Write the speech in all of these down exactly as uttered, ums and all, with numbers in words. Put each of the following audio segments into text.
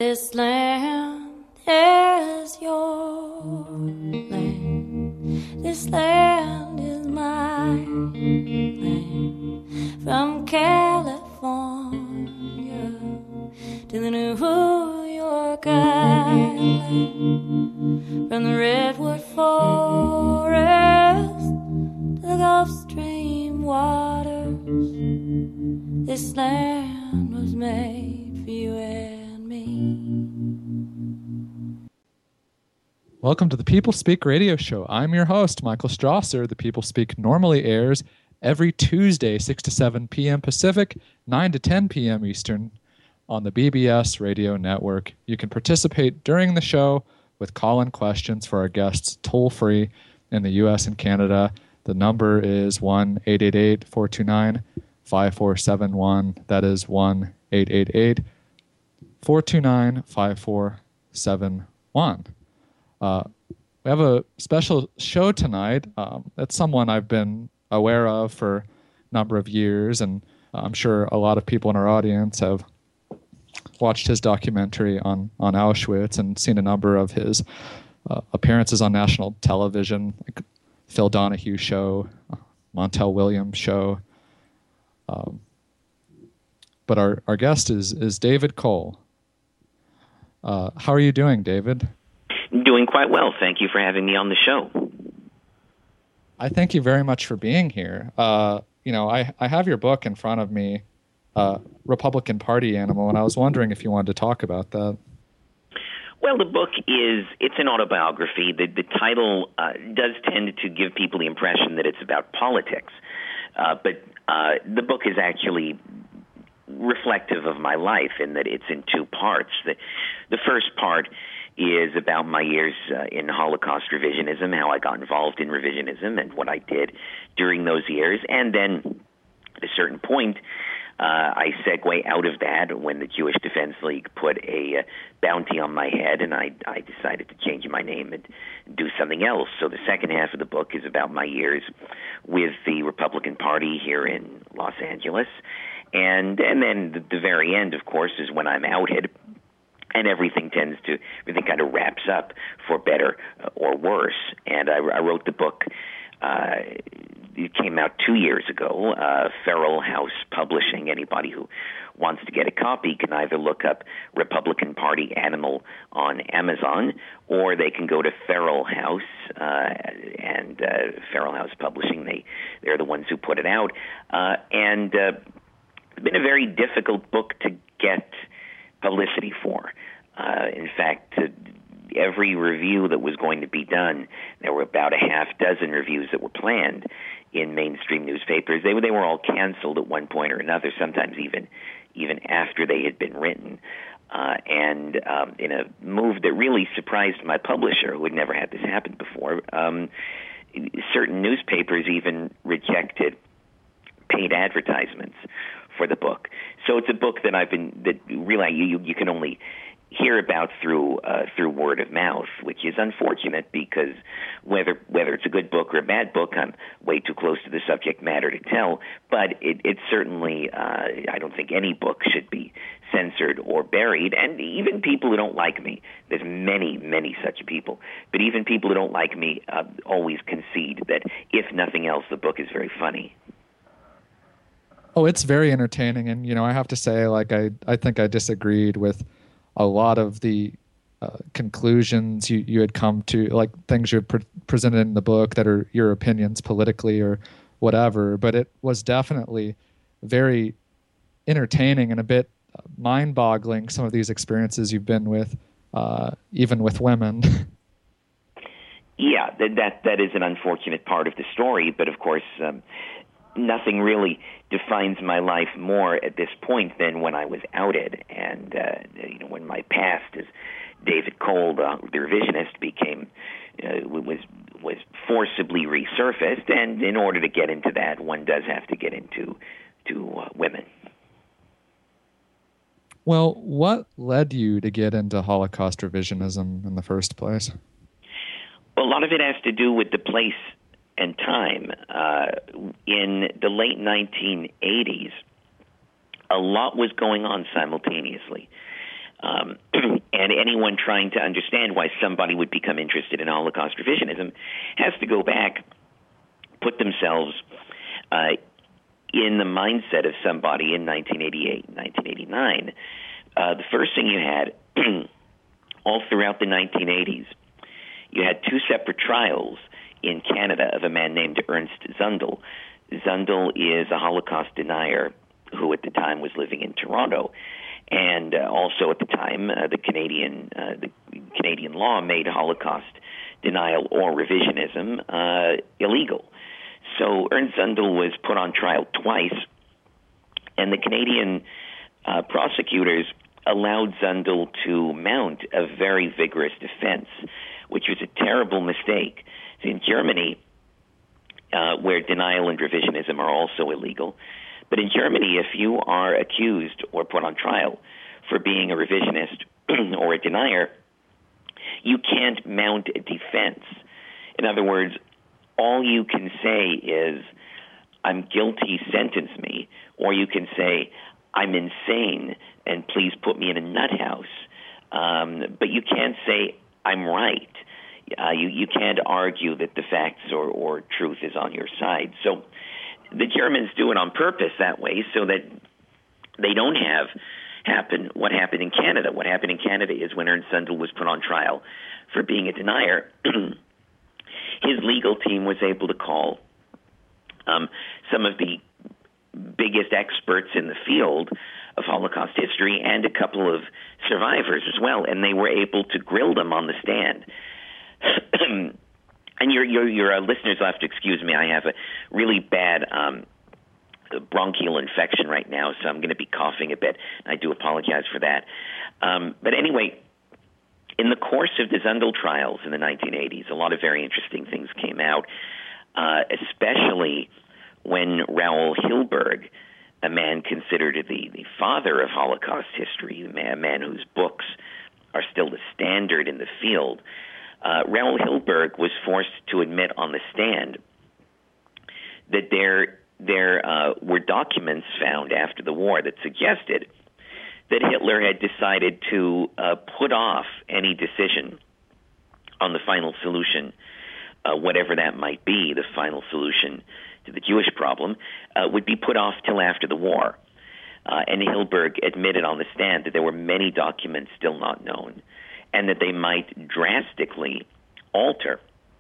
This land is your land. This land is my land. From California to the New York Island. From the Redwood Forest to the Gulf Stream waters. This land was made for you and me. Welcome to the People Speak radio show. I'm your host, Michael Strasser. The People Speak normally airs every Tuesday, six to seven p.m. Pacific, nine to ten p.m. Eastern on the B B S radio network. You can participate during the show with call-in questions for our guests toll-free in the U S and Canada. The number is one eight eight eight, four two nine, five four seven one. That is one eight eight eight, four two nine, five four seven one. Uh, we have a special show tonight. Um, it's someone I've been aware of for a number of years, and I'm sure a lot of people in our audience have watched his documentary on, on Auschwitz and seen a number of his uh, appearances on national television, like Phil Donahue show, uh, Montel Williams show. Um, but our, our guest is, is David Cole. Uh, how are you doing, David? Doing quite well. Thank you for having me on the show. I thank you very much for being here. Uh, you know, I, I have your book in front of me, uh, Republican Party Animal, and I was wondering if you wanted to talk about that. Well, the book is, it's an autobiography. The, the title uh, does tend to give people the impression that it's about politics. Uh, but uh, the book is actually reflective of my life in that it's in two parts. The, the first part is about my years uh, in Holocaust revisionism, how I got involved in revisionism and what I did during those years. And then at a certain point, uh, I segue out of that when the Jewish Defense League put a uh, bounty on my head, and I, I decided to change my name and do something else. So the second half of the book is about my years with the Republican Party here in Los Angeles. And, and then the, the very end, of course, is when I'm outed. And everything tends to, everything kind of wraps up for better or worse. And I, I wrote the book, uh, it came out two years ago, uh, Feral House Publishing. Anybody who wants to get a copy can either look up Republican Party Animal on Amazon, or they can go to Feral House, uh, and uh, Feral House Publishing, they, they're the ones who put it out. Uh, and uh, it's been a very difficult book to get publicity for. Uh, in fact, uh, every review that was going to be done, there were about a half dozen reviews that were planned in mainstream newspapers. They, they were all canceled at one point or another, sometimes even even after they had been written. Uh, and um, in a move that really surprised my publisher, who had never had this happen before, um, certain newspapers even rejected paid advertisements for the book. So it's a book that I've been, that really you, you can only hear about through uh, through word of mouth, which is unfortunate because whether whether it's a good book or a bad book, I'm way too close to the subject matter to tell. But it, it certainly, uh, I don't think any book should be censored or buried. And even people who don't like me, there's many, many such people, but even people who don't like me uh, always concede that if nothing else, the book is very funny. Oh, it's very entertaining. And, you know, I have to say, like, I, I think I disagreed with a lot of the uh, conclusions you, you had come to, like things you pre- presented in the book that are your opinions politically or whatever. But it was definitely very entertaining and a bit mind-boggling, some of these experiences you've been with, uh, even with women. Yeah, that, that that is an unfortunate part of the story. But, of course, um, nothing really defines my life more at this point than when I was outed, and uh, you know, when my past as David Cole, the, the revisionist, became uh, was was forcibly resurfaced. And in order to get into that, one does have to get into to uh, women. Well, what led you to get into Holocaust revisionism in the first place? Well, a lot of it has to do with the place and time. Uh, in the late nineteen eighties, a lot was going on simultaneously. Um, and anyone trying to understand why somebody would become interested in Holocaust revisionism has to go back, put themselves uh, in the mindset of somebody in nineteen eighty-eight, nineteen eighty-nine. Uh, the first thing you had, all throughout the nineteen eighties, you had two separate trials in Canada of a man named Ernst Zundel. Zundel is a Holocaust denier who at the time was living in Toronto. And uh, also at the time, uh, the Canadian uh, the Canadian law made Holocaust denial or revisionism uh, illegal. So Ernst Zundel was put on trial twice, and the Canadian uh, prosecutors allowed Zundel to mount a very vigorous defense, which was a terrible mistake. In Germany, uh, where denial and revisionism are also illegal, but in Germany, if you are accused or put on trial for being a revisionist or a denier, you can't mount a defense. In other words, all you can say is, I'm guilty, sentence me, or you can say, I'm insane, and please put me in a nut house. Um, but you can't say, I'm right. Uh, you, you can't argue that the facts or, or truth is on your side. So the Germans do it on purpose that way so that they don't have happen what happened in Canada. What happened in Canada is when Ernst Zundel was put on trial for being a denier, his legal team was able to call um, some of the biggest experts in the field of Holocaust history and a couple of survivors as well, and they were able to grill them on the stand. And your your your uh, listeners will have to excuse me. I have a really bad um, bronchial infection right now, so I'm going to be coughing a bit. I do apologize for that. Um, but anyway, in the course of the Zundel trials in the nineteen eighties, a lot of very interesting things came out, uh, especially when Raoul Hilberg, a man considered the, the father of Holocaust history, a man, a man whose books are still the standard in the field, Uh, Raoul Hilberg was forced to admit on the stand that there there uh, were documents found after the war that suggested that Hitler had decided to uh, put off any decision on the final solution, uh, whatever that might be, the final solution to the Jewish problem, uh, would be put off till after the war. Uh, and Hilberg admitted on the stand that there were many documents still not known, and that they might drastically alter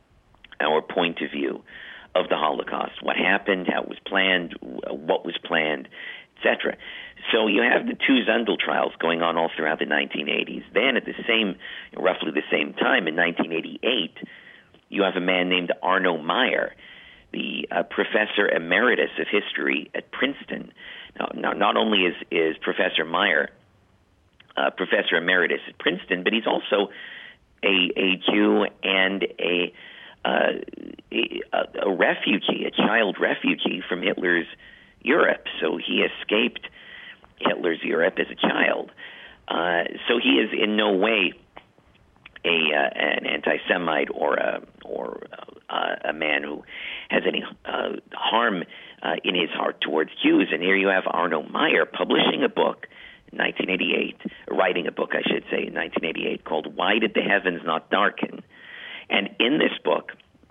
our point of view of the Holocaust, what happened, how it was planned, what was planned, et cetera. So you have the two Zundel trials going on all throughout the nineteen eighties. Then at the same, roughly the same time, in nineteen eighty-eight, you have a man named Arno Meyer, the uh, professor emeritus of history at Princeton. Now, now not only is, is Professor Meyer Uh, professor emeritus at Princeton, but he's also a, a Jew and a, uh, a a refugee, a child refugee from Hitler's Europe. So he escaped Hitler's Europe as a child. Uh, so he is in no way a uh, an anti-Semite or a or uh, a man who has any uh, harm uh, in his heart towards Jews. And here you have Arno Meyer publishing a book, nineteen eighty-eight, writing a book, I should say, in nineteen eighty-eight, called Why Did the Heavens Not Darken? And in this book,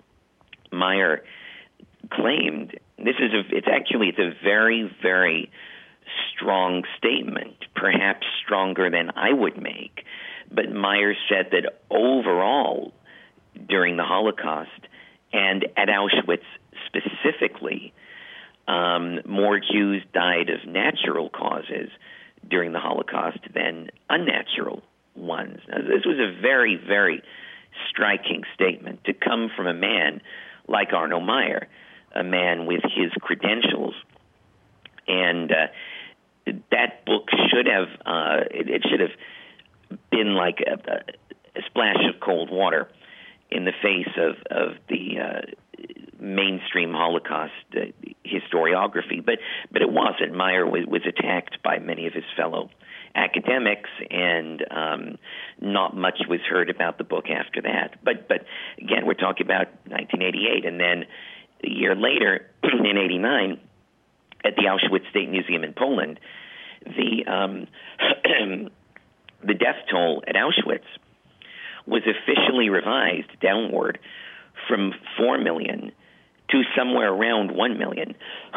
Meyer claimed, this is a, it's actually, it's a very, very strong statement, perhaps stronger than I would make, but Meyer said that overall, during the Holocaust, and at Auschwitz specifically, um, more Jews died of natural causes during the Holocaust than unnatural ones. Now, this was a very, very striking statement to come from a man like Arno Meyer, a man with his credentials. And uh, that book should have, uh, it, it should have been like a, a splash of cold water in the face of, of the uh, mainstream Holocaust uh, historiography, but but it wasn't. Meyer was, was attacked by many of his fellow academics, and um, not much was heard about the book after that. But but again, we're talking about nineteen eighty-eight, and then a year later, in eighty-nine, at the Auschwitz State Museum in Poland, the um, the death toll at Auschwitz was officially revised downward from four million to somewhere around one million.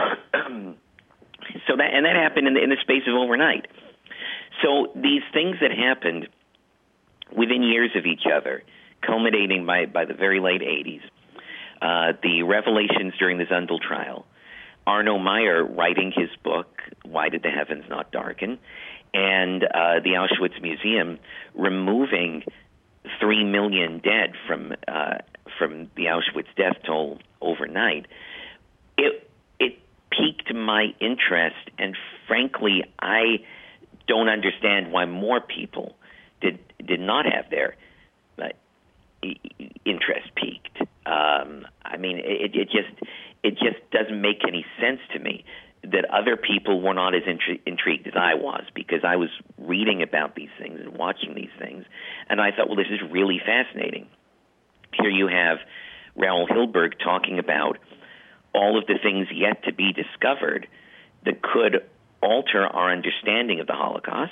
So that, and that happened in the, in the space of overnight. So these things that happened within years of each other, culminating by, by the very late eighties, uh, the revelations during the Zundel trial, Arno Meyer writing his book, Why Did the Heavens Not Darken?, and uh, the Auschwitz Museum removing three million dead from uh, from the Auschwitz death toll overnight, it it piqued my interest, and frankly, I don't understand why more people did did not have their uh, interest piqued. Um, I mean, it, it just it just doesn't make any sense to me that other people were not as intri- intrigued as I was, because I was reading about these things and watching these things, and I thought, well, this is really fascinating. Here you have Raoul Hilberg talking about all of the things yet to be discovered that could alter our understanding of the Holocaust.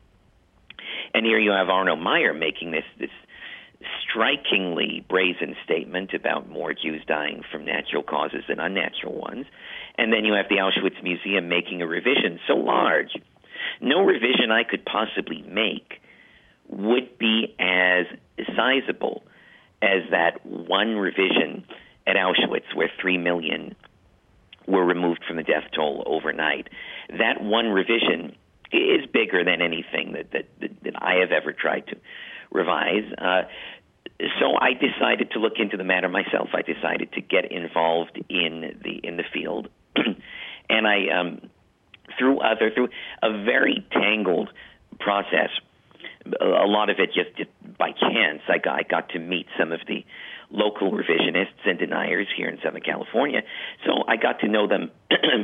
And here you have Arno Meyer making this this strikingly brazen statement about more Jews dying from natural causes than unnatural ones. And then you have the Auschwitz Museum making a revision so large, no revision I could possibly make would be as sizable as that one revision at Auschwitz, where three million were removed from the death toll overnight. That one revision is bigger than anything that, that, that, that I have ever tried to revise. Uh, so I decided to look into the matter myself. I decided to get involved in the in the field, and I um, through other through a very tangled process. A lot of it just, just by chance. I got, I got to meet some of the local revisionists and deniers here in Southern California, so I got to know them,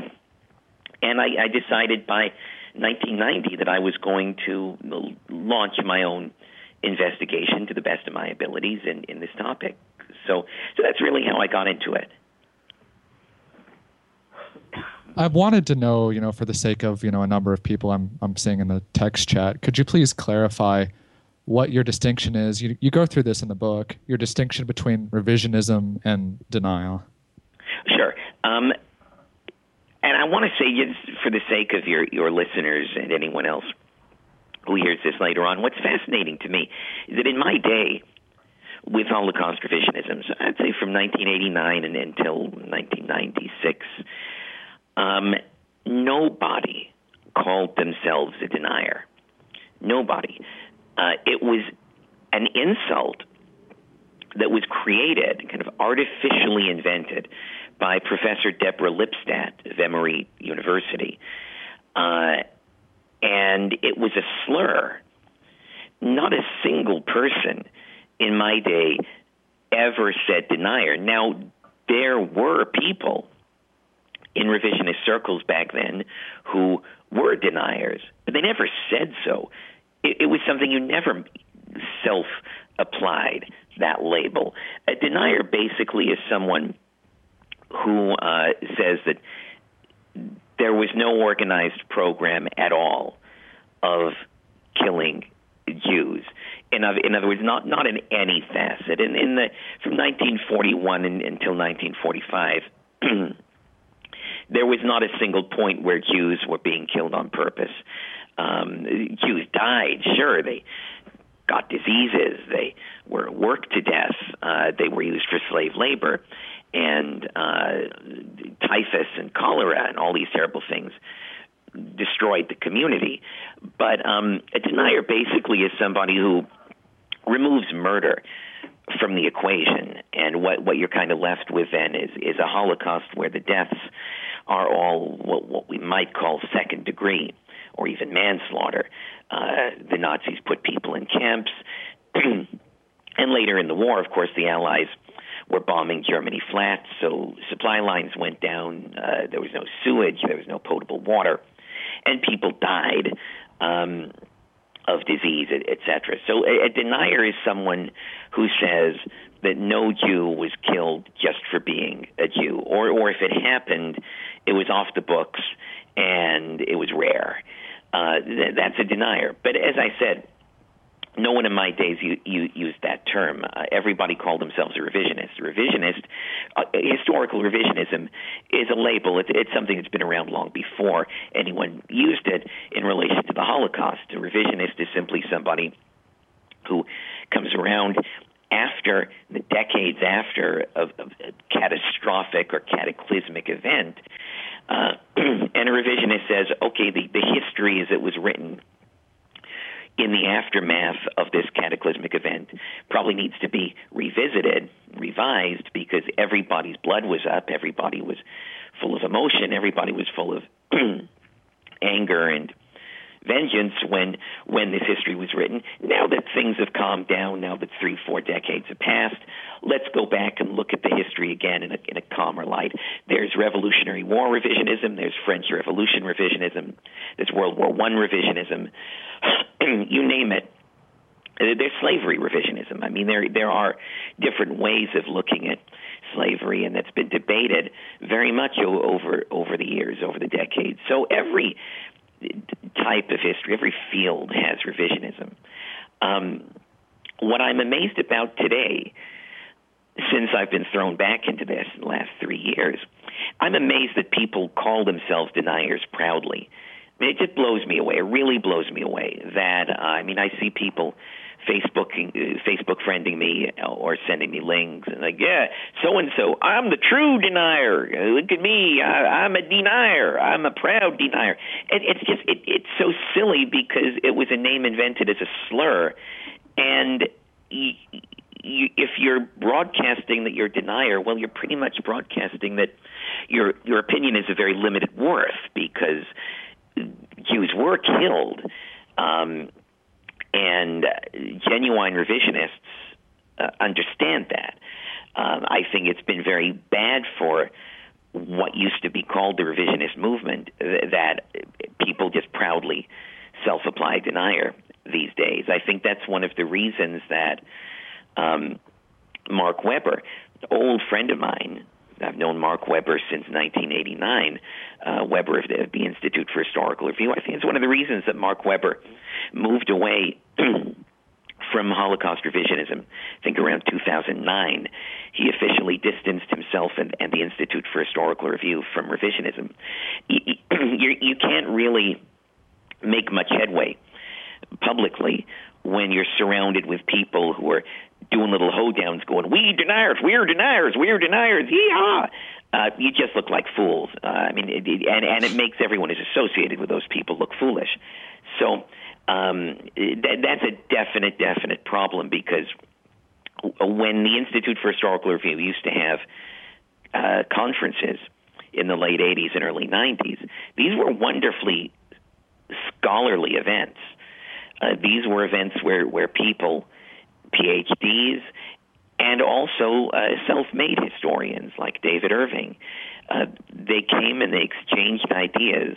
and I, I decided by nineteen ninety that I was going to launch my own investigation to the best of my abilities in, in this topic. So, so that's really how I got into it. I wanted to know, you know, for the sake of, you know, a number of people I'm I'm seeing in the text chat, could you please clarify what your distinction is? You you go through this in the book, your distinction between revisionism and denial. Sure. Um, and I want to say, for the sake of your, your listeners and anyone else who hears this later on, what's fascinating to me is that in my day, with Holocaust revisionism, so I'd say from nineteen eighty-nine and until nineteen ninety-six, um, nobody called themselves a denier. Nobody. Uh, it was an insult that was created, kind of artificially invented, by Professor Deborah Lipstadt of Emory University. Uh, and it was a slur. Not a single person in my day ever said denier. Now, there were people in revisionist circles back then who were deniers, but they never said so. It, it was something you never self-applied, that label. A denier basically is someone who uh, says that there was no organized program at all of killing Jews. In other, in other words, not not in any facet. In, in the from nineteen forty-one in, until nineteen forty-five, there was not a single point where Jews were being killed on purpose. Um, Jews died, sure. They got diseases. They were worked to death. Uh, they were used for slave labor. And uh, typhus and cholera and all these terrible things destroyed the community. But um, a denier basically is somebody who removes murder from the equation. And what, what you're kind of left with then is, is a Holocaust where the deaths are all what, what we might call second degree or even manslaughter. Uh, the Nazis put people in camps. And later in the war, of course, the Allies were bombing Germany flat, so supply lines went down. Uh, there was no sewage, there was no potable water, and people died um, of disease, et cetera. So a, a denier is someone who says that no Jew was killed just for being a Jew, or, or if it happened, it was off the books and it was rare. Uh, th- that's a denier. But as I said, no one in my days you, you, used that term. Uh, everybody called themselves a revisionist. A revisionist, uh, historical revisionism is a label. It's, it's something that's been around long before anyone used it in relation to the Holocaust. A revisionist is simply somebody who comes around after the decades after of, of a catastrophic or cataclysmic event, uh, and a revisionist says, okay, the, the history as it was written in the aftermath of this cataclysmic event probably needs to be revisited, revised, because everybody's blood was up, everybody was full of emotion, everybody was full of anger and vengeance when when this history was written. Now that things have calmed down, now that three, four decades have passed, let's go back and look at the history again in a, in a calmer light. There's Revolutionary War revisionism, there's French Revolution revisionism, there's World War One revisionism, you name it. There's slavery revisionism. I mean, there there are different ways of looking at slavery, and that's been debated very much over over the years, over the decades. So every type of history, every field has revisionism. Um, what I'm amazed about today, since I've been thrown back into this in the last three years, I'm amazed that people call themselves deniers proudly. I mean, it just blows me away. It really blows me away that, uh, I mean, I see people Facebooking, uh, Facebook friending me or sending me links and like, yeah, so-and-so, I'm the true denier. Look at me. I, I'm a denier. I'm a proud denier. And it's just, it, it's so silly because it was a name invented as a slur. And you, you, if you're broadcasting that you're a denier, well, you're pretty much broadcasting that your your opinion is of very limited worth because Jews were killed. Um, and genuine revisionists uh, understand that. Um, I think it's been very bad for what used to be called the revisionist movement, th- that people just proudly self-apply denier these days. I think that's one of the reasons that um, Mark Weber, an old friend of mine, I've known Mark Weber since nineteen eighty-nine, uh, Weber of the, of the Institute for Historical Review. I think it's one of the reasons that Mark Weber moved away from Holocaust revisionism. I think around two thousand nine, he officially distanced himself and, and the Institute for Historical Review from revisionism. You, you, you can't really make much headway publicly when you're surrounded with people who are doing little hoedowns going, we deniers, we're deniers, we're deniers, yee-haw. Uh, you just look like fools. Uh, I mean, it, it, and, and it makes everyone who's associated with those people look foolish. So um, that, that's a definite, definite problem because when the Institute for Historical Review used to have uh, conferences in the late eighties and early nineties, these were wonderfully scholarly events. Uh, these were events where, where people, P H Ds, and also uh, self-made historians like David Irving, uh, they came and they exchanged ideas,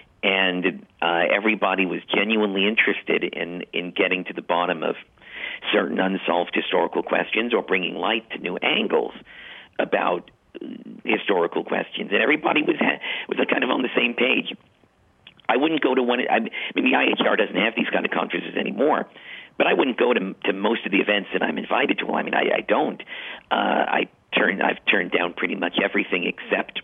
and uh, everybody was genuinely interested in, in getting to the bottom of certain unsolved historical questions or bringing light to new angles about historical questions, and everybody was ha- was kind of on the same page. I wouldn't go to one. I mean, the I H R doesn't have these kind of conferences anymore, but I wouldn't go to to most of the events that I'm invited to. Well, I mean, I, I don't. Uh, I turn. I've turned down pretty much everything except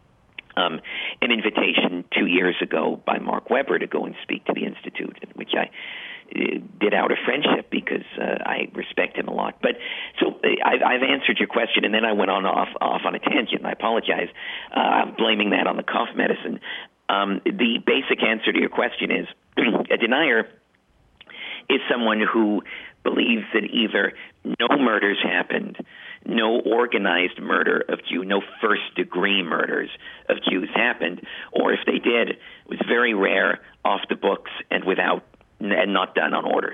um, an invitation two years ago by Mark Weber to go and speak to the Institute, which I uh, did out of friendship because uh, I respect him a lot. But so uh, I've, I've answered your question, and then I went on off off on a tangent. And I apologize. Uh, I'm blaming that on the cough medicine. Um, the basic answer to your question is a denier is someone who believes that either no murders happened, no organized murder of Jews, no first-degree murders of Jews happened, or if they did, it was very rare, off the books, and without and not done on orders.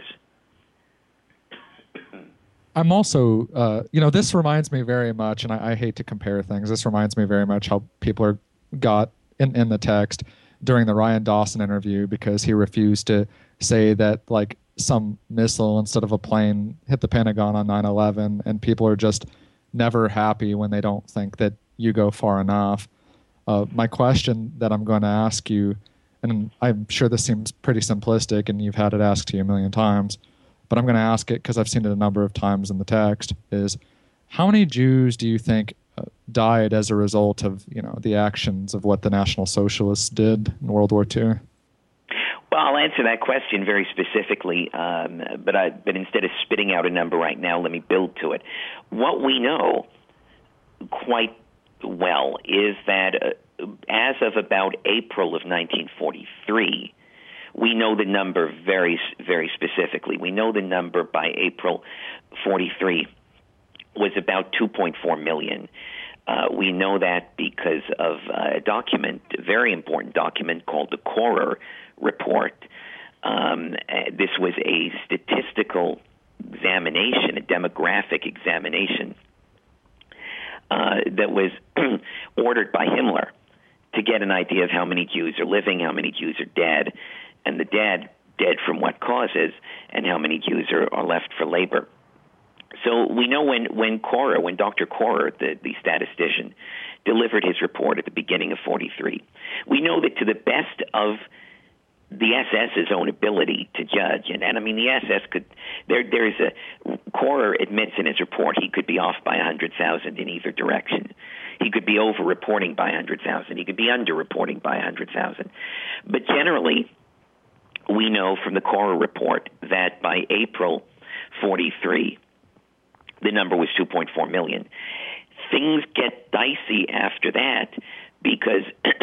I'm also, uh, you know, this reminds me very much, and I, I hate to compare things. This reminds me very much how people are got in, in the text during the Ryan Dawson interview because he refused to say that like some missile instead of a plane hit the Pentagon on nine eleven, and people are just never happy when they don't think that you go far enough. Uh, my question that I'm going to ask you, and I'm sure this seems pretty simplistic and you've had it asked to you a million times, but I'm going to ask it because I've seen it a number of times in the text, is how many Jews do you think uh, died as a result of, you know, the actions of what the National Socialists did in World War Two? Well, I'll answer that question very specifically, um, but, I, but instead of spitting out a number right now, let me build to it. What we know quite well is that uh, as of about April of nineteen forty-three, we know the number very, very specifically. We know the number by April forty-three was about two point four million. Uh, we know that because of a document, a very important document called the Korer Report. Um, this was a statistical examination, a demographic examination uh, that was ordered by Himmler to get an idea of how many Jews are living, how many Jews are dead, and the dead, dead from what causes, and how many Jews are, are left for labor. So we know when, when Korer, when Doctor Korer, the, the statistician, delivered his report at the beginning of forty-three, we know that to the best of the SS's own ability to judge, and, and I mean the S S could, there there's a, Korer admits in his report he could be off by one hundred thousand in either direction. He could be over-reporting by one hundred thousand. He could be under-reporting by one hundred thousand. But generally, we know from the Korer report that by April forty-three, the number was two point four million. Things get dicey after that because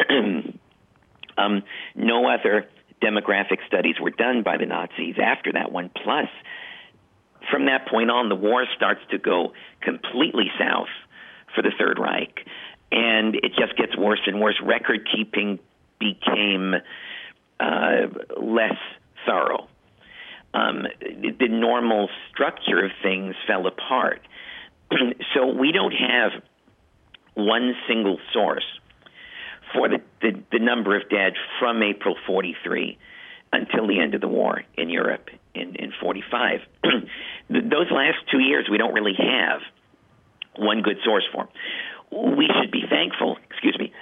um, no other demographic studies were done by the Nazis after that one. Plus, from that point on, the war starts to go completely south for the Third Reich, and it just gets worse and worse. Record keeping became uh, less thorough. Um, the normal structure of things fell apart. So we don't have one single source for the, the, the number of dead from April forty-three until the end of the war in Europe in, in forty-five. Those last two years we don't really have one good source for. We should be thankful, excuse me,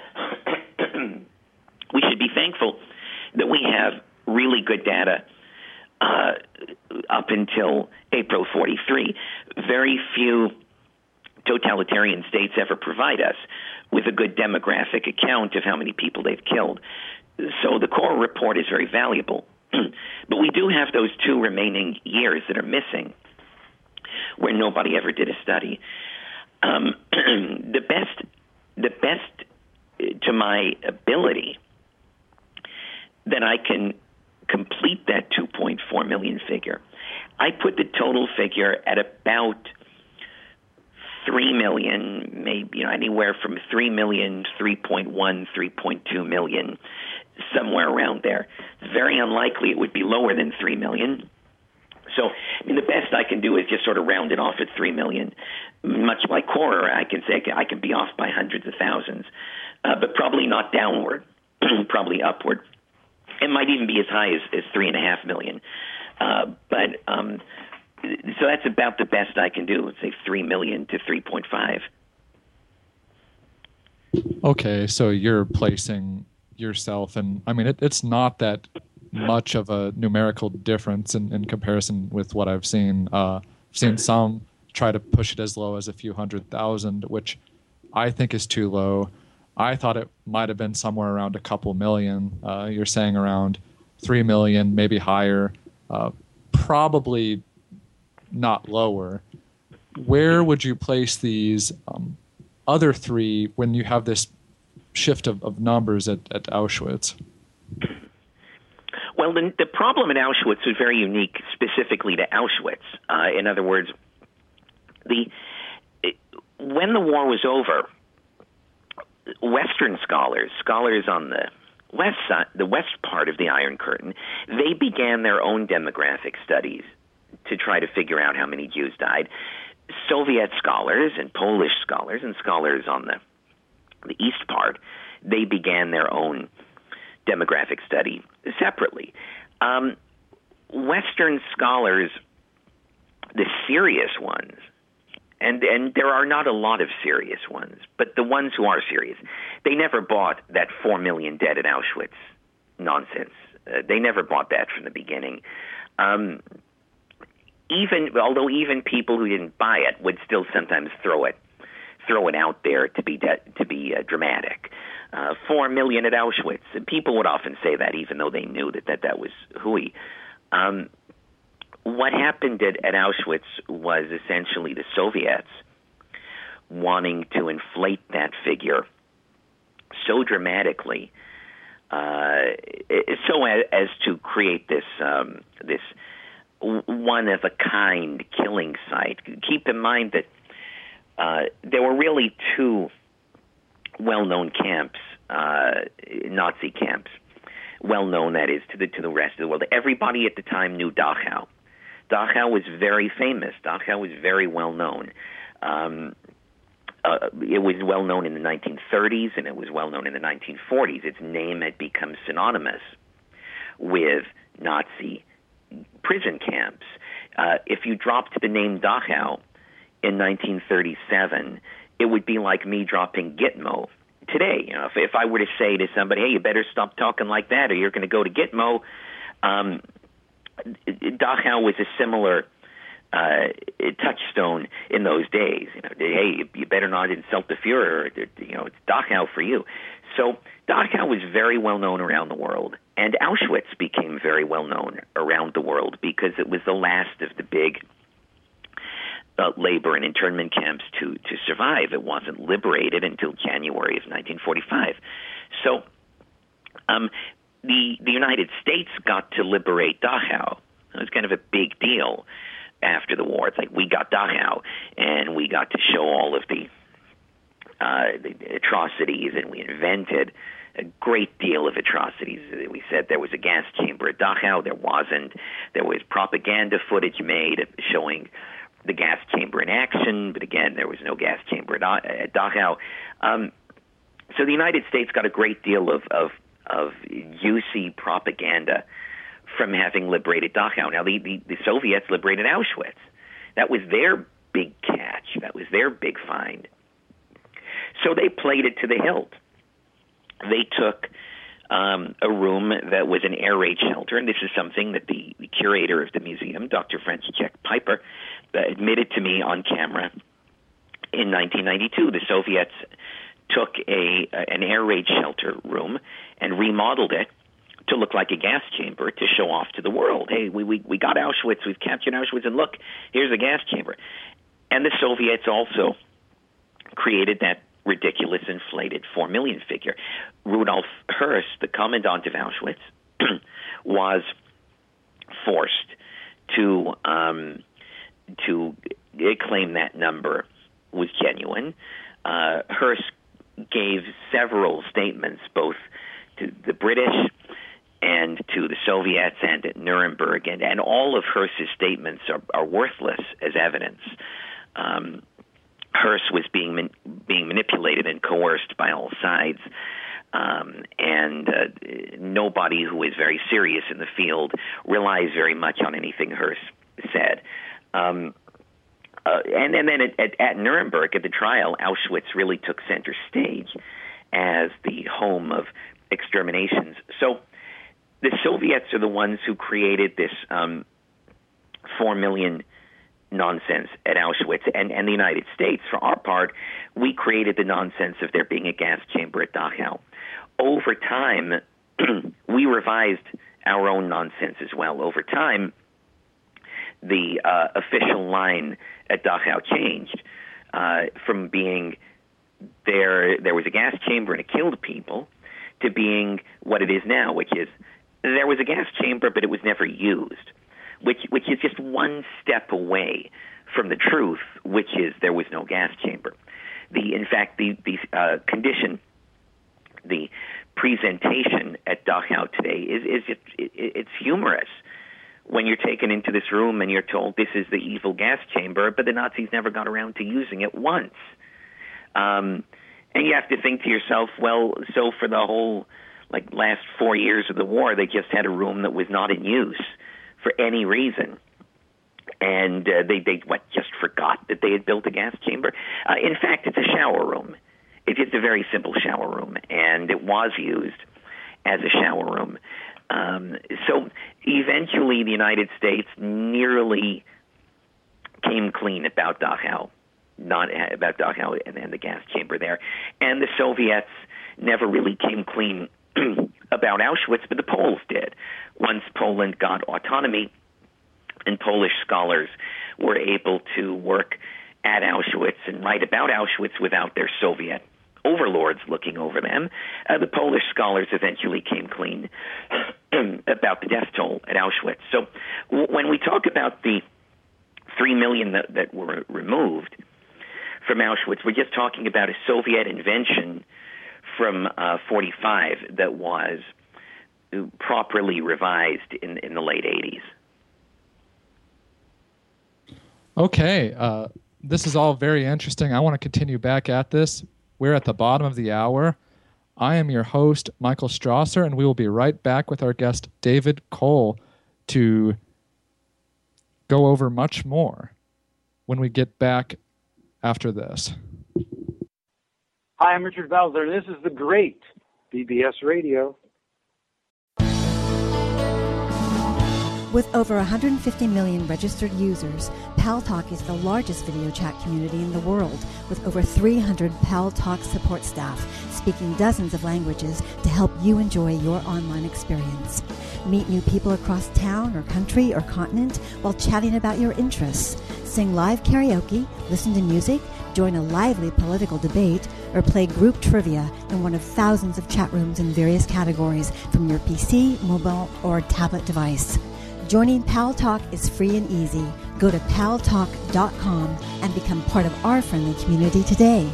we should be thankful that we have really good data uh, up until April forty-three. Very few totalitarian states ever provide us with a good demographic account of how many people they've killed. So the Korer report is very valuable. But we do have those two remaining years that are missing where nobody ever did a study. Um, the best, the best to my ability that I can complete that two point four million figure, I put the total figure at about three million, maybe, you know, anywhere from three million, three point one, three point two million, somewhere around there. It's very unlikely it would be lower than three million. So, I mean, the best I can do is just sort of round it off at three million. Much like Korer, I can say I can be off by hundreds of thousands, uh, but probably not downward, probably upward. It might even be as high as, as three and a half million. Uh, but um, so that's about the best I can do. Let's say three million to three point five. Okay, so you're placing yourself, and I mean, it, it's not that much of a numerical difference in, in comparison with what I've seen. Uh, I've seen some try to push it as low as a few hundred thousand, which I think is too low. I thought it might have been somewhere around a couple million. Uh, you're saying around three million, maybe higher, uh, probably not lower. Where would you place these um, other three when you have this shift of, of numbers at, at Auschwitz? Well, the, the problem at Auschwitz was very unique, specifically to Auschwitz. Uh, in other words, the when the war was over, Western scholars, scholars on the west side, the west part of the Iron Curtain, they began their own demographic studies to try to figure out how many Jews died. Soviet scholars and Polish scholars and scholars on the the east part, they began their own demographic study separately. Um, Western scholars, the serious ones, and and there are not a lot of serious ones, but the ones who are serious, they never bought that four million dead at Auschwitz nonsense. Uh, they never bought that from the beginning. Um, even although even people who didn't buy it would still sometimes throw it throw it out there to be de- to be uh, dramatic. Uh, Four million at Auschwitz. And people would often say that, even though they knew that that, that was hooey. Um, what happened at, at Auschwitz was essentially the Soviets wanting to inflate that figure so dramatically, uh, so as, as to create this um, this one of a kind killing site. Keep in mind that uh, there were really two well-known camps, uh, Nazi camps, well-known, that is, to the to the rest of the world. Everybody at the time knew Dachau. Dachau was very famous. Dachau was very well-known. Um, uh, it was well-known in the nineteen thirties, and it was well-known in the nineteen forties. Its name had become synonymous with Nazi prison camps. Uh, if you dropped the name Dachau in nineteen thirty-seven, it would be like me dropping Gitmo today. You know, if, if I were to say to somebody, "Hey, you better stop talking like that, or you're going to go to Gitmo," um, Dachau was a similar uh, touchstone in those days. You know, hey, you, you better not insult the Fuhrer. You know, it's Dachau for you. So Dachau was very well known around the world, and Auschwitz became very well known around the world because it was the last of the big Uh, labor and internment camps to, to survive. It wasn't liberated until January of nineteen forty-five. So um, the the United States got to liberate Dachau. It was kind of a big deal after the war. It's like we got Dachau, and we got to show all of the, uh, the atrocities, and we invented a great deal of atrocities. We said there was a gas chamber at Dachau. There wasn't. There was propaganda footage made showing the gas chamber in action, but again, there was no gas chamber at Dachau. Um, so the United States got a great deal of, of, of juicy propaganda from having liberated Dachau. Now, the, the, the Soviets liberated Auschwitz. That was their big catch. That was their big find. So they played it to the hilt. They took Um, a room that was an air raid shelter, and this is something that the, the curator of the museum, Doctor Franciszek Piper, uh, admitted to me on camera in nineteen ninety-two. The Soviets took a an air raid shelter room and remodeled it to look like a gas chamber to show off to the world. Hey, we, we, we got Auschwitz, we've captured Auschwitz, and look, here's a gas chamber. And the Soviets also created that ridiculous inflated four million figure. Rudolf Höss, the commandant of Auschwitz, was forced to um, to claim that number was genuine. Uh, Höss gave several statements, both to the British and to the Soviets and at Nuremberg, and, and all of Höss's statements are, are worthless as evidence. Um, Höss was being man- being manipulated and coerced by all sides, um, and uh, nobody who is very serious in the field relies very much on anything Höss said. Um, uh, and, and then at, at, at Nuremberg, at the trial, Auschwitz really took center stage as the home of exterminations. So the Soviets are the ones who created this um, four million nonsense at Auschwitz, and, and the United States, for our part, we created the nonsense of there being a gas chamber at Dachau. Over time, we revised our own nonsense as well. Over time, the uh, official line at Dachau changed uh, from being there there was a gas chamber and it killed people to being what it is now, which is there was a gas chamber, but it was never used. Which, which is just one step away from the truth, which is there was no gas chamber. The, in fact, the, the uh, condition, the presentation at Dachau today is, is just, it, it's humorous. When you're taken into this room and you're told this is the evil gas chamber, but the Nazis never got around to using it once. Um, and you have to think to yourself, well, so for the whole like last four years of the war, they just had a room that was not in use for any reason. And uh, they, they what, just forgot that they had built a gas chamber? Uh, in fact, it's a shower room. It's just a very simple shower room, and it was used as a shower room. Um, so eventually the United States nearly came clean about Dachau, not about Dachau and, and the gas chamber there. And the Soviets never really came clean about Auschwitz, but the Poles did. Once Poland got autonomy and Polish scholars were able to work at Auschwitz and write about Auschwitz without their Soviet overlords looking over them, uh, the Polish scholars eventually came clean about the death toll at Auschwitz. So w- when we talk about the three million that, that were removed from Auschwitz, we're just talking about a Soviet invention from uh, forty-five that was properly revised in, in the late eighties. Okay, uh, this is all very interesting. I want to continue back at this. We're at the bottom of the hour. I am your host, Michael Strasser, and we will be right back with our guest, David Cole, to go over much more when we get back after this. Hi, I'm Richard Bowser, and this is the great B B S Radio. With over one hundred fifty million registered users, Paltalk is the largest video chat community in the world, with over three hundred Paltalk support staff speaking dozens of languages to help you enjoy your online experience. Meet new people across town or country or continent while chatting about your interests. Sing live karaoke, listen to music, join a lively political debate, or play group trivia in one of thousands of chat rooms in various categories from your P C, mobile, or tablet device. Joining Paltalk is free and easy. Go to paltalk dot com and become part of our friendly community today.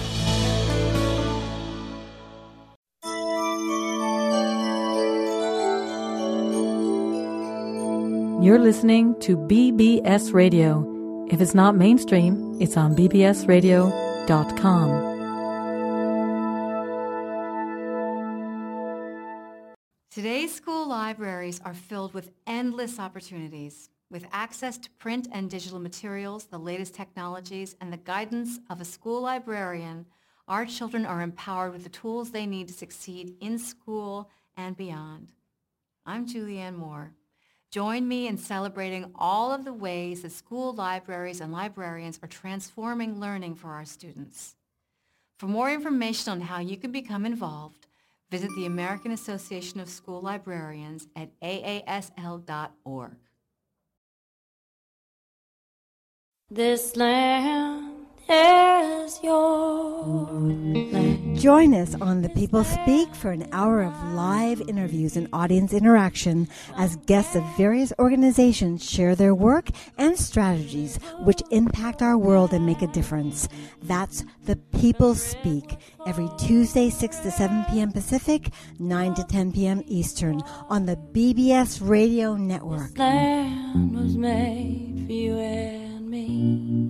You're listening to B B S Radio. If it's not mainstream, it's on b b s radio dot com. Today's school libraries are filled with endless opportunities. With access to print and digital materials, the latest technologies, and the guidance of a school librarian, our children are empowered with the tools they need to succeed in school and beyond. I'm Julianne Moore. Join me in celebrating all of the ways that school libraries and librarians are transforming learning for our students. For more information on how you can become involved, visit the American Association of School Librarians at A A S L dot org. This land is your land. Join us on The People Speak for an hour of live interviews and audience interaction as guests of various organizations share their work and strategies which impact our world and make a difference. That's The People Speak, every Tuesday, six to seven p.m. Pacific, nine to ten p.m. Eastern, on the B B S Radio Network. This land was made for you and me.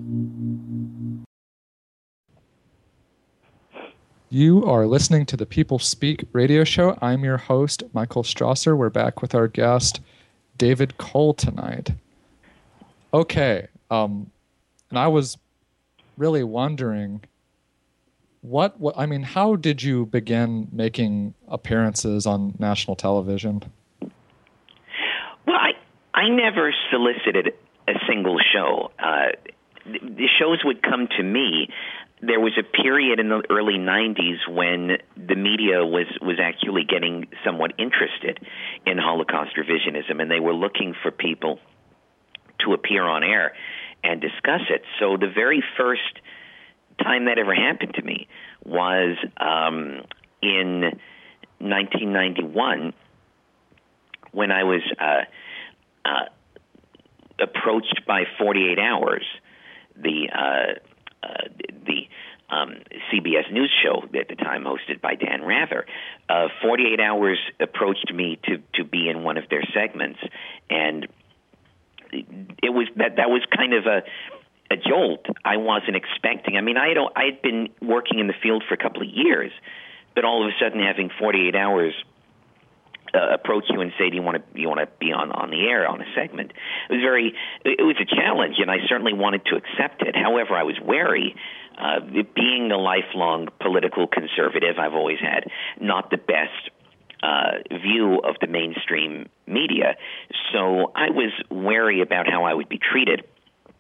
You are listening to the People Speak radio show. I'm your host, Michael Strasser. We're back with our guest, David Cole, tonight. Okay, um, and I was really wondering, what, what, I mean, how did you begin making appearances on national television? Well, I, I never solicited a single show. Uh, the shows would come to me. There was a period in the early nineties when the media was, was actually getting somewhat interested in Holocaust revisionism, and they were looking for people to appear on air and discuss it. So the very first time that ever happened to me was um, in nineteen ninety-one when I was uh, uh, approached by forty-eight hours, the uh, Uh, the um, C B S News show at the time, hosted by Dan Rather. Uh, forty-eight hours approached me to, to be in one of their segments, and it, it was that that was kind of a a jolt. I wasn't expecting. I mean, I don't. I had been working in the field for a couple of years, but all of a sudden, having forty-eight hours Uh, approach you and say, "Do you want to you want to be on, on the air on a segment?" It was very it was a challenge, and I certainly wanted to accept it. However, I was wary. Uh, being a lifelong political conservative, I've always had not the best uh, view of the mainstream media, so I was wary about how I would be treated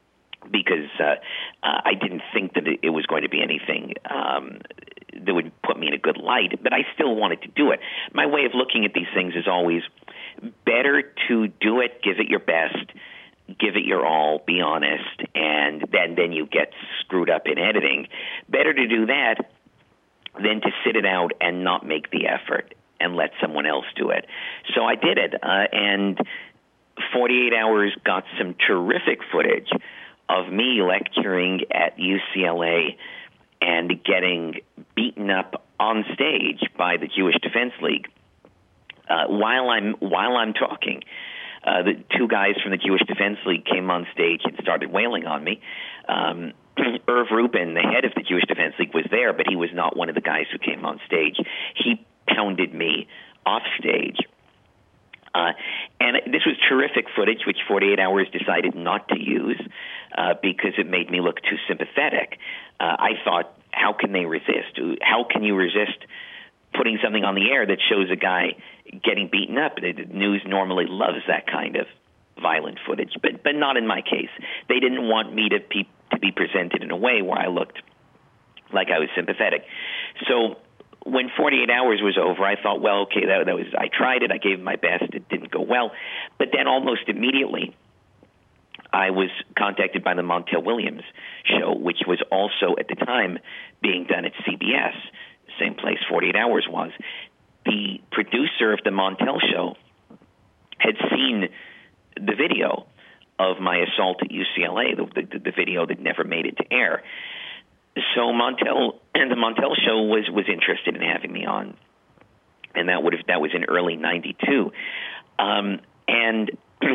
because uh, uh, I didn't think that it, it was going to be anything um, that would put me in a good light, but I still wanted to do it. My way of looking at these things is always better to do it, give it your best, give it your all, be honest, and then, then you get screwed up in editing. Better to do that than to sit it out and not make the effort and let someone else do it. So I did it, uh, and forty-eight hours got some terrific footage of me lecturing at U C L A and getting beaten up on stage by the Jewish Defense League uh, while I'm while I'm talking. Uh, the two guys from the Jewish Defense League came on stage and started wailing on me. Um, Irv Rubin, the head of the Jewish Defense League, was there, but he was not one of the guys who came on stage. He pounded me off stage. Uh, and this was terrific footage, which forty-eight hours decided not to use uh, because it made me look too sympathetic. Uh, I thought, how can they resist? How can you resist putting something on the air that shows a guy getting beaten up? The news normally loves that kind of violent footage, but but not in my case. They didn't want me to be, to be presented in a way where I looked like I was sympathetic. So when forty-eight hours was over, I thought, well, okay, that, that was, I tried it, I gave my best, it didn't go well. But then almost immediately, I was contacted by the Montel Williams show, which was also at the time being done at C B S, same place forty-eight hours was. The producer of the Montel show had seen the video of my assault at U C L A, the, the, the video that never made it to air. So Montel and the Montel show was, was interested in having me on, and that would have that was in early ninety-two, um, and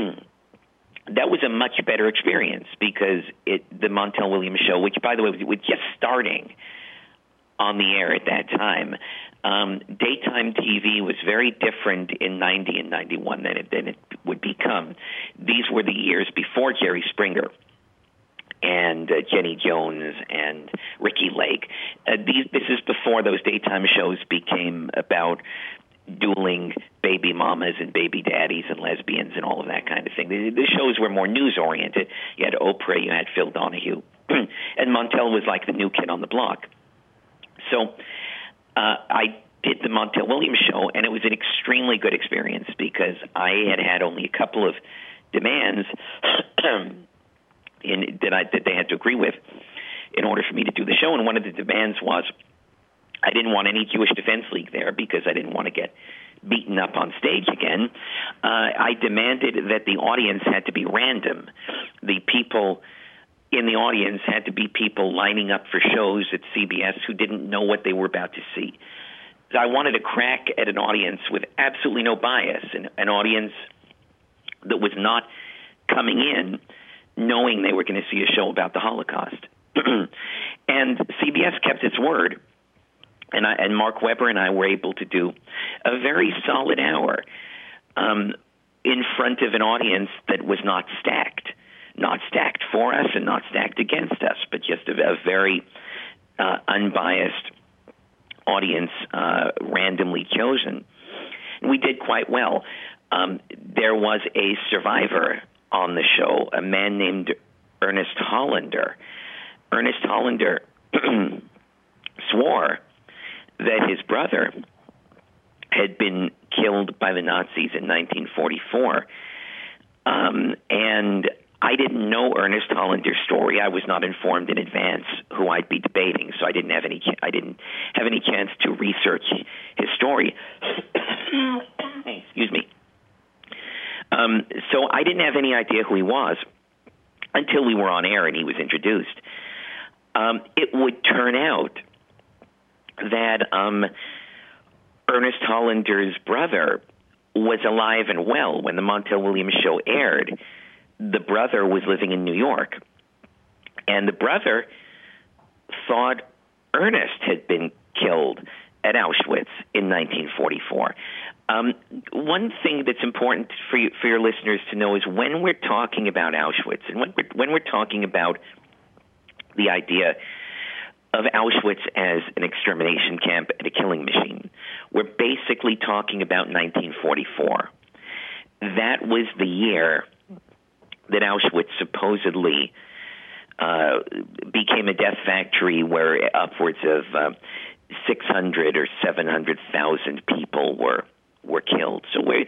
that was a much better experience because it the Montel Williams show, which by the way was just starting on the air at that time. Um, daytime T V was very different in ninety and ninety-one than it, than it would become. These were the years before Jerry Springer and uh, Jenny Jones and Ricky Lake. Uh, these, this is before those daytime shows became about dueling baby mamas and baby daddies and lesbians and all of that kind of thing. The, the shows were more news-oriented. You had Oprah, you had Phil Donahue, and Montel was like the new kid on the block. So uh, I did the Montel Williams show, and it was an extremely good experience because I had had only a couple of demands in, that, I, that they had to agree with in order for me to do the show. And one of the demands was I didn't want any Jewish Defense League there because I didn't want to get beaten up on stage again. Uh, I demanded that the audience had to be random. The people in the audience had to be people lining up for shows at C B S who didn't know what they were about to see. I wanted to crack at an audience with absolutely no bias, an, an audience that was not coming in knowing they were going to see a show about the Holocaust. And C B S kept its word, and, I, and Mark Webber and I were able to do a very solid hour um, in front of an audience that was not stacked. Not stacked for us and not stacked against us, but just a, a very uh, unbiased audience, uh, randomly chosen. And we did quite well. Um, there was a survivor on the show, a man named Ernest Hollander. Ernest Hollander swore that his brother had been killed by the Nazis in nineteen forty-four, um, and I didn't know Ernest Hollander's story. I was not informed in advance who I'd be debating, so I didn't have any. I didn't have any chance to research his story. Excuse me. Um, so I didn't have any idea who he was until we were on air and he was introduced. Um, it would turn out that um, Ernest Hollander's brother was alive and well when the Montel Williams show aired. The brother was living in New York, and the brother thought Ernest had been killed at Auschwitz in nineteen forty-four. Um, one thing that's important for you, for your listeners to know is when we're talking about Auschwitz and when we're, when we're talking about the idea of Auschwitz as an extermination camp and a killing machine, we're basically talking about nineteen forty-four. That was the year that Auschwitz supposedly uh, became a death factory where upwards of uh, six hundred or seven hundred thousand people were were killed. So we're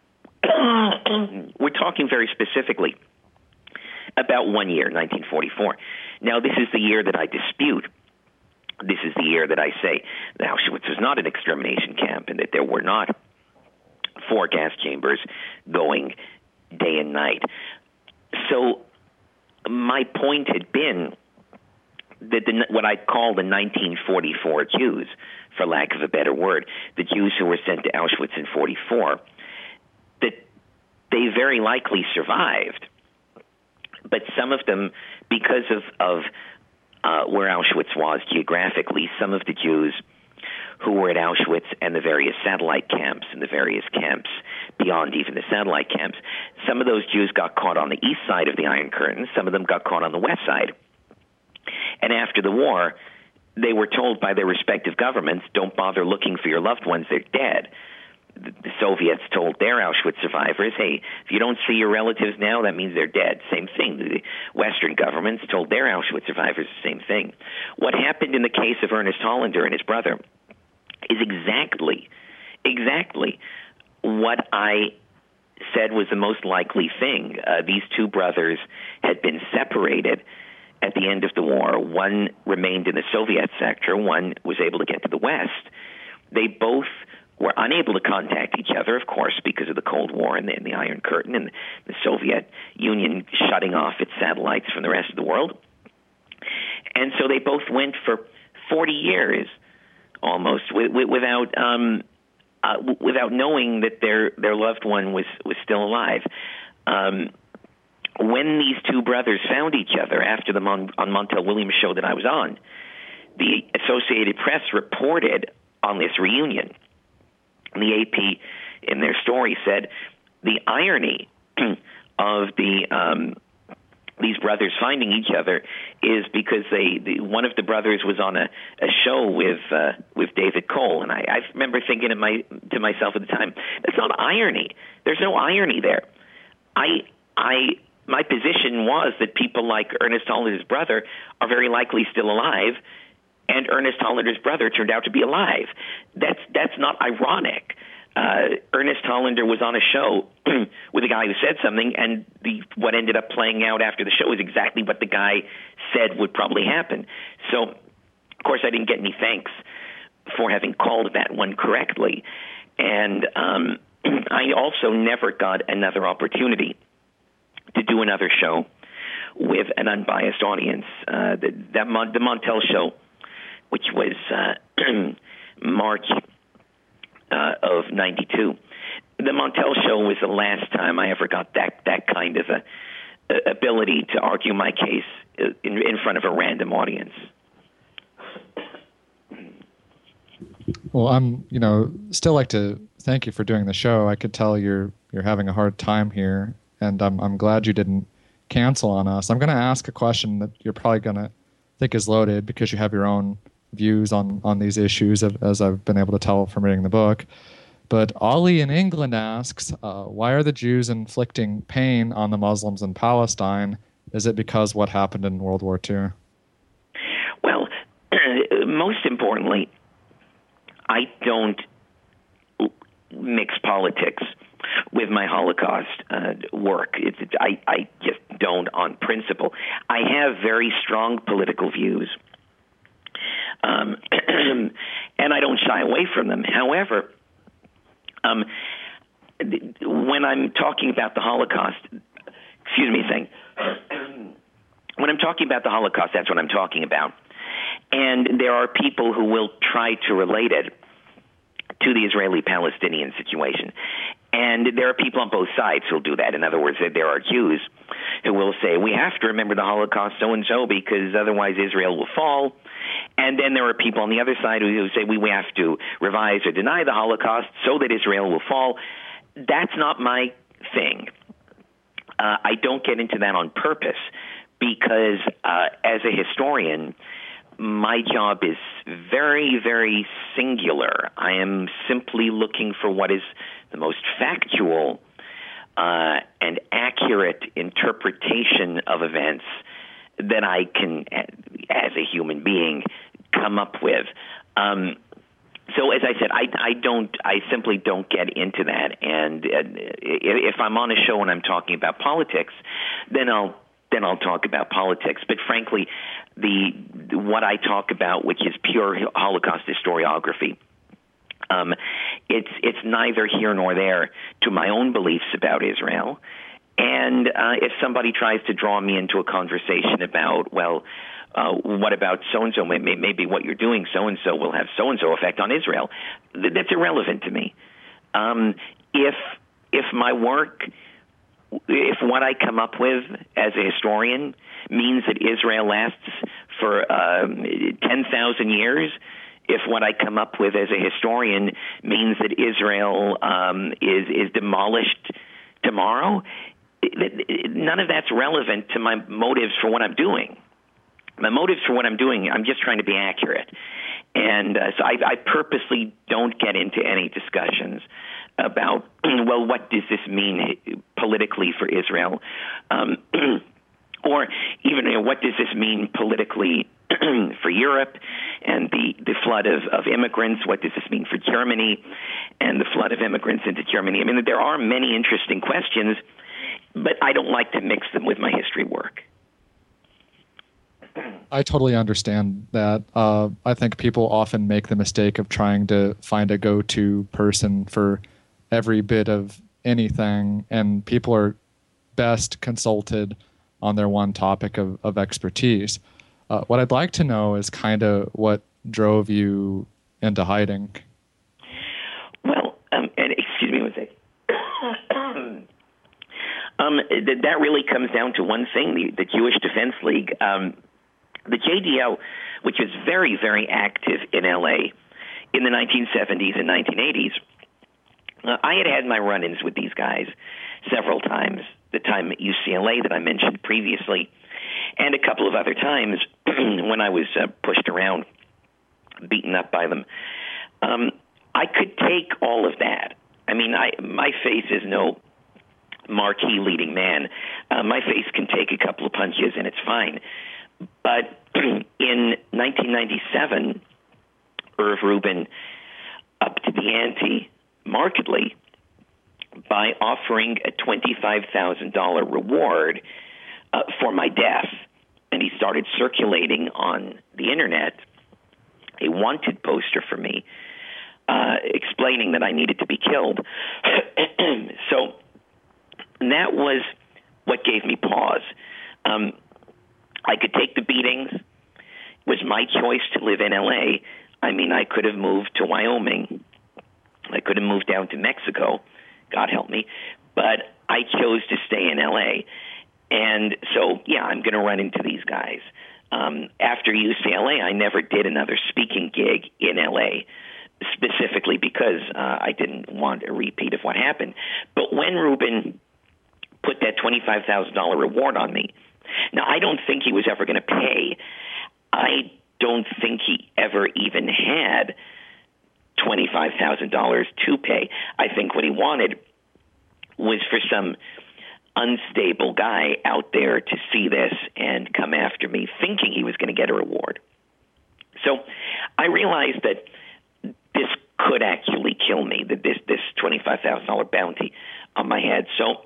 we're talking very specifically about one year, nineteen forty-four. Now, this is the year that I dispute. This is the year that I say that Auschwitz was not an extermination camp and that there were not four gas chambers going day and night. So my point had been that the, what I call the nineteen forty-four Jews, for lack of a better word, the Jews who were sent to Auschwitz in forty-four, that they very likely survived. But some of them, because of, of uh, where Auschwitz was geographically, some of the Jews who were at Auschwitz and the various satellite camps and the various camps beyond even the satellite camps, some of those Jews got caught on the east side of the Iron Curtain, some of them got caught on the west side. And after the war, they were told by their respective governments, don't bother looking for your loved ones, they're dead. The Soviets told their Auschwitz survivors, hey, if you don't see your relatives now, that means they're dead. Same thing. The Western governments told their Auschwitz survivors the same thing. What happened in the case of Ernest Hollander and his brother is exactly, exactly what I said was the most likely thing. Uh, these two brothers had been separated at the end of the war. One remained in the Soviet sector. One was able to get to the West. They both were unable to contact each other, of course, because of the Cold War and the, and the Iron Curtain and the Soviet Union shutting off its satellites from the rest of the world. And so they both went for forty years almost w- w- without um, uh, w- without knowing that their, their loved one was, was still alive. Um, when these two brothers found each other after the Mon- on Montel Williams show that I was on, the Associated Press reported on this reunion. The A P, in their story, said the irony of the um, these brothers finding each other is because they the, one of the brothers was on a, a show with uh, with David Cole, and I, I remember thinking to my to myself at the time, that's not irony. There's no irony there. I I my position was that people like Ernest Hollander's brother are very likely still alive. And Ernest Hollander's brother turned out to be alive. That's that's not ironic. Uh, Ernest Hollander was on a show with a guy who said something, and the what ended up playing out after the show is exactly what the guy said would probably happen. So, of course, I didn't get any thanks for having called that one correctly. And um, I also never got another opportunity to do another show with an unbiased audience. Uh, the, that Mon- the Montel show, which was uh, March uh, of ninety-two. The Montel show was the last time I ever got that that kind of a, a ability to argue my case in, in front of a random audience. Well, I'm, you know, still like to thank you for doing the show. I could tell you're you're having a hard time here, and I'm I'm glad you didn't cancel on us. I'm going to ask a question that you're probably going to think is loaded because you have your own views on, on these issues, as I've been able to tell from reading the book. But Ollie in England asks, uh, why are the Jews inflicting pain on the Muslims in Palestine? Is it because what happened in World War Two? Well, most importantly, I don't mix politics with my Holocaust uh, work. It's, it's, I, I just don't on principle. I have very strong political views. Um, and I don't shy away from them. However, um, when I'm talking about the Holocaust, excuse me, saying, when I'm talking about the Holocaust, that's what I'm talking about. And there are people who will try to relate it to the Israeli-Palestinian situation. And there are people on both sides who will do that. In other words, there are Jews who will say, we have to remember the Holocaust so-and-so because otherwise Israel will fall. And then there are people on the other side who say we, we have to revise or deny the Holocaust so that Israel will fall. That's not my thing. Uh, I don't get into that on purpose because uh, as a historian, my job is very, very singular. I am simply looking for what is the most factual uh, and accurate interpretation of events that I can, as a human being, come up with. Um, so as I said, I, I don't, I simply don't get into that. And uh, if I'm on a show and I'm talking about politics, then I'll then I'll talk about politics. But frankly, the what I talk about, which is pure Holocaust historiography, um, it's it's neither here nor there to my own beliefs about Israel. And uh, if somebody tries to draw me into a conversation about, well, uh, what about so-and-so, maybe what you're doing so-and-so will have so-and-so effect on Israel, that's irrelevant to me. Um, if if my work, if what I come up with as a historian means that Israel lasts for um, ten thousand years, if what I come up with as a historian means that Israel um, is, is demolished tomorrow, none of that's relevant to my motives for what I'm doing. My motives for what I'm doing, I'm just trying to be accurate. And uh, so I, I purposely don't get into any discussions about, well, what does this mean politically for Israel? Um, or even, you know, what does this mean politically for Europe and the, the flood of, of immigrants? What does this mean for Germany and the flood of immigrants into Germany? I mean, there are many interesting questions, but I don't like to mix them with my history work. I totally understand that. Uh, I think people often make the mistake of trying to find a go-to person for every bit of anything, and people are best consulted on their one topic of, of expertise. Uh, what I'd like to know is kind of what drove you into hiding. Well, um, and excuse me one second. um, th- that really comes down to one thing, the, the Jewish Defense League. Um, the J D L, which was very, very active in L A in the nineteen seventies and nineteen eighties, uh, I had had my run-ins with these guys several times, the time at U C L A that I mentioned previously, and a couple of other times when I was uh, pushed around, beaten up by them. Um, I could take all of that. I mean, I, my face is no marquee leading man. Uh, my face can take a couple of punches and it's fine. But in nineteen ninety-seven, Irv Rubin upped the ante markedly by offering a twenty-five thousand dollars reward uh, for my death. And he started circulating on the internet a wanted poster for me, uh, explaining that I needed to be killed. So that was what gave me pause. Um, I could take the beatings. It was my choice to live in L A. I mean, I could have moved to Wyoming. I could have moved down to Mexico, God help me. But I chose to stay in L A. And so, yeah, I'm going to run into these guys. Um, after U C L A, I never did another speaking gig in L A, specifically because uh, I didn't want a repeat of what happened. But when Rubin put that twenty-five thousand dollars reward on me, now, I don't think he was ever going to pay. I don't think he ever even had twenty-five thousand dollars to pay. I think what he wanted was for some unstable guy out there to see this and come after me, thinking he was going to get a reward. So I realized that this could actually kill me, that this, this twenty-five thousand dollars bounty on my head. So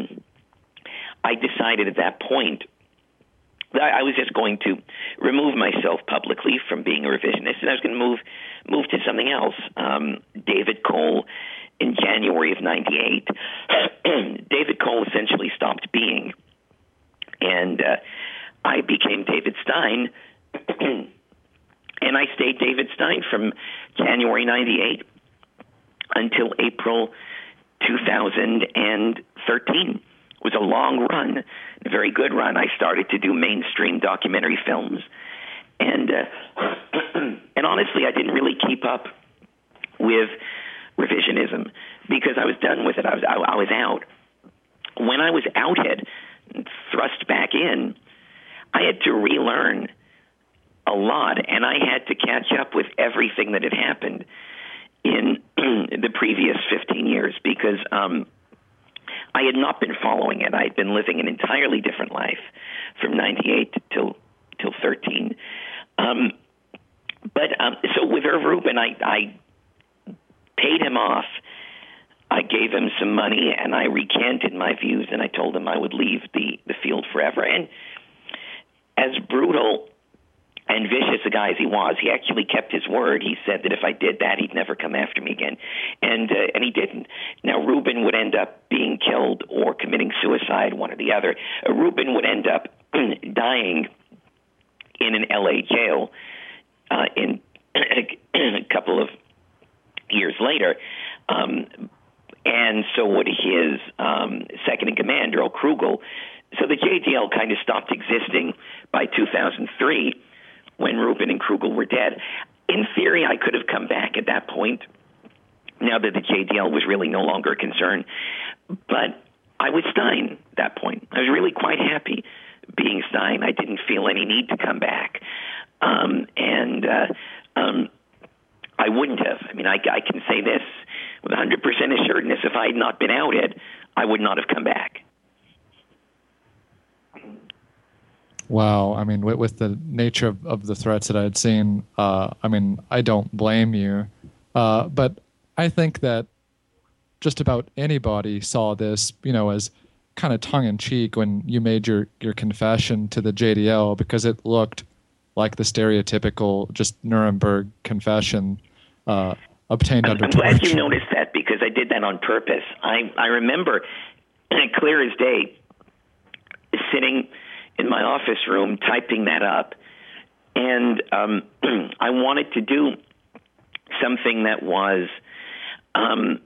I decided at that point that I was just going to remove myself publicly from being a revisionist, and I was going to move move to something else. Um, David Cole, in January of ninety-eight, David Cole essentially stopped being, and uh, I became David Stein, and I stayed David Stein from January ninety-eight until April two thousand thirteen. It was a long run, a very good run. I started to do mainstream documentary films. And uh, and honestly, I didn't really keep up with revisionism because I was done with it. I was I, I was out. When I was outed, thrust back in, I had to relearn a lot, and I had to catch up with everything that had happened in the previous fifteen years because um, I had not been following it. I had been living an entirely different life from ninety-eight till thirteen. Um, but um, so with Irv Rubin, I, I paid him off. I gave him some money, and I recanted my views, and I told him I would leave the, the field forever. And as brutal and vicious a guy as he was, he actually kept his word. He said that if I did that, he'd never come after me again. And uh, and he didn't. Now, Rubin would end up being killed or committing suicide, one or the other. Uh, Rubin would end up dying in an L A jail uh, in a couple of years later. Um, and so would his um, second-in-command, Earl Krugel. So the J D L kind of stopped existing by two thousand three when Rubin and Krugel were dead. In theory, I could have come back at that point, now that the J D L was really no longer a concern. But I was Stein at that point. I was really quite happy being Stein. I didn't feel any need to come back. Um, and uh, um, I wouldn't have. I mean, I, I can say this with one hundred percent assuredness. If I had not been outed, I would not have come back. Wow. I mean, with, with the nature of, of the threats that I had seen, uh, I mean, I don't blame you. Uh, but I think that just about anybody saw this, you know, as kind of tongue-in-cheek when you made your, your confession to the J D L, because it looked like the stereotypical just Nuremberg confession uh, obtained I'm, under I'm torture. glad you noticed that, because I did that on purpose. I, I remember, clear as day, sitting in my office room typing that up, and um, I wanted to do something that was um,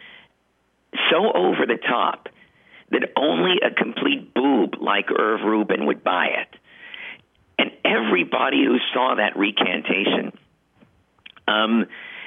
so over the top that only a complete boob like Irv Rubin would buy it. And everybody who saw that recantation, um,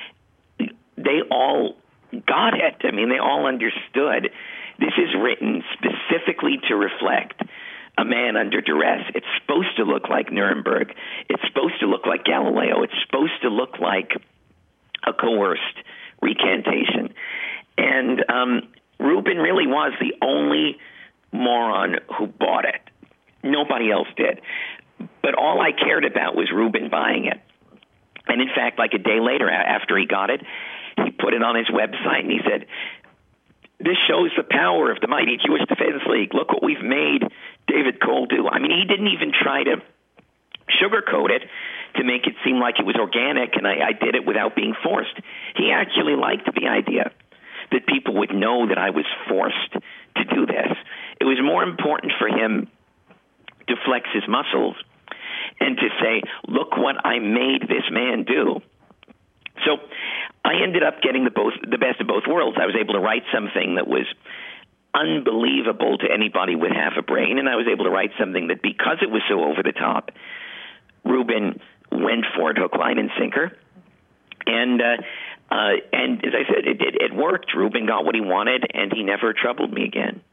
they all got it. I mean, they all understood this is written specifically to reflect a man under duress. It's supposed to look like Nuremberg. It's supposed to look like Galileo. It's supposed to look like a coerced recantation. And um, Rubin really was the only moron who bought it. Nobody else did. But all I cared about was Rubin buying it. And in fact, like a day later, after he got it, he put it on his website and he said, "This shows the power of the mighty Jewish Defense League. Look what we've made David Cole do." I mean, he didn't even try to sugarcoat it to make it seem like it was organic, and I, I did it without being forced. He actually liked the idea that people would know that I was forced to do this. It was more important for him to flex his muscles and to say, "Look what I made this man do." So I ended up getting the both the best of both worlds. I was able to write something that was unbelievable to anybody with half a brain, and I was able to write something that, because it was so over the top, Rubin went for it hook, line, and sinker. And uh, uh, and as I said, it, it, it worked. Rubin got what he wanted, and he never troubled me again.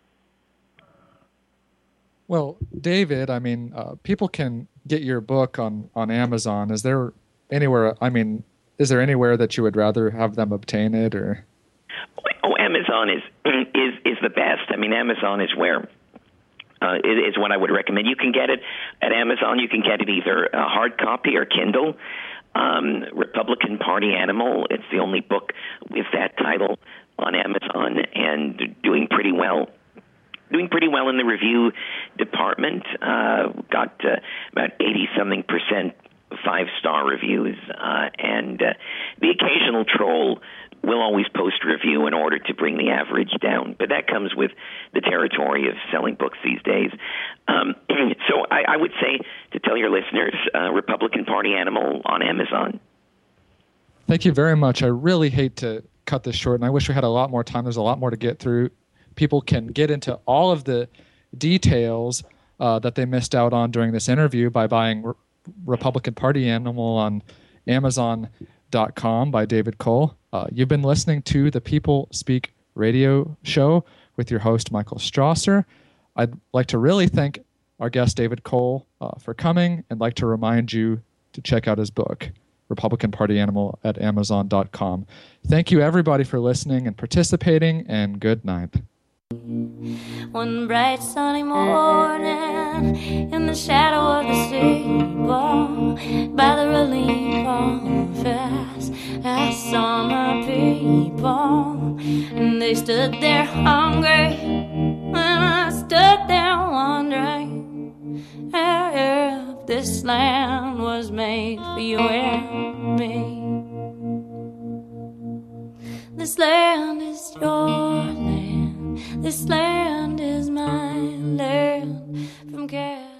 Well, David, I mean, uh, people can get your book on, on Amazon. Is there anywhere, I mean, is there anywhere that you would rather have them obtain it, or? Oh, Amazon is is is the best. I mean, Amazon is where uh, it is what I would recommend. You can get it at Amazon. You can get it either a hard copy or Kindle. Um, Republican Party Animal. It's the only book with that title on Amazon, and doing pretty well. Doing pretty well in the review department. Uh, got uh, about eighty-something percent five-star reviews, uh, and uh, the occasional troll will always post a review in order to bring the average down. But that comes with the territory of selling books these days. Um, so I, I would say to tell your listeners, uh, Republican Party Animal on Amazon. Thank you very much. I really hate to cut this short, and I wish we had a lot more time. There's a lot more to get through. People can get into all of the details uh, that they missed out on during this interview by buying Re- Republican Party Animal on Amazon dot com by David Cole. Uh, you've been listening to the People Speak radio show with your host, Michael Strasser. I'd like to really thank our guest, David Cole, uh, for coming, and like to remind you to check out his book, Republican Party Animal, at Amazon dot com. Thank you, everybody, for listening and participating, and good night. One bright sunny morning in the shadow of the steeple, people, and they stood there hungry, and I stood there wondering if this land was made for you and me. This land is your land, this land is my land, from California.